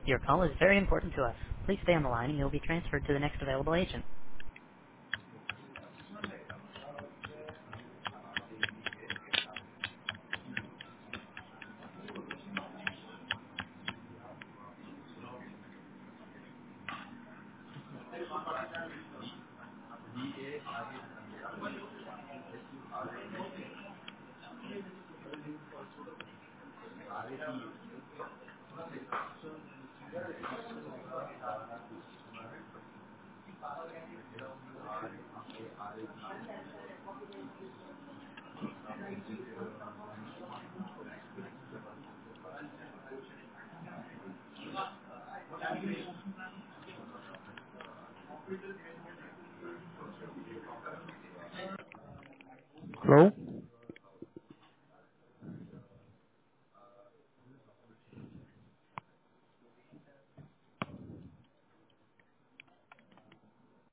Your call is very important to us. Please stay on the line and you'll be transferred to the next available agent.